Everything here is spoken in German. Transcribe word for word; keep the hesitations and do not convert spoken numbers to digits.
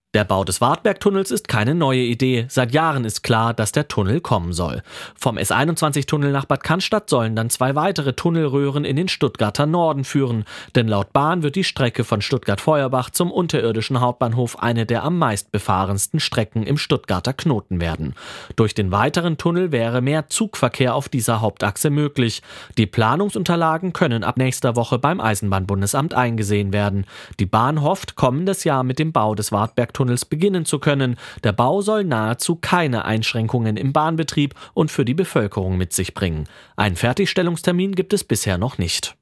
Der Bau des Wartbergtunnels ist keine neue Idee. Seit Jahren ist klar, dass der Tunnel kommen soll. Vom S einundzwanzig-Tunnel nach Bad Cannstatt sollen dann zwei weitere Tunnelröhren in den Stuttgarter Norden führen. Denn laut Bahn wird die Strecke von Stuttgart-Feuerbach zum unterirdischen Hauptbahnhof eine der am meistbefahrensten Strecken im Stuttgarter Knoten werden. Durch den weiteren Tunnel wäre mehr Zugverkehr auf dieser Hauptachse möglich. Die Planungsunterlagen können ab nächster Woche beim Eisenbahnbundesamt eingesehen werden. Die Bahn hofft, kommendes Jahr mit dem Bau des Wartbergtunnels beginnen zu können. Der Bau soll nahezu keine Einschränkungen im Bahnbetrieb und für die Bevölkerung mit sich bringen. Einen Fertigstellungstermin gibt es bisher noch nicht.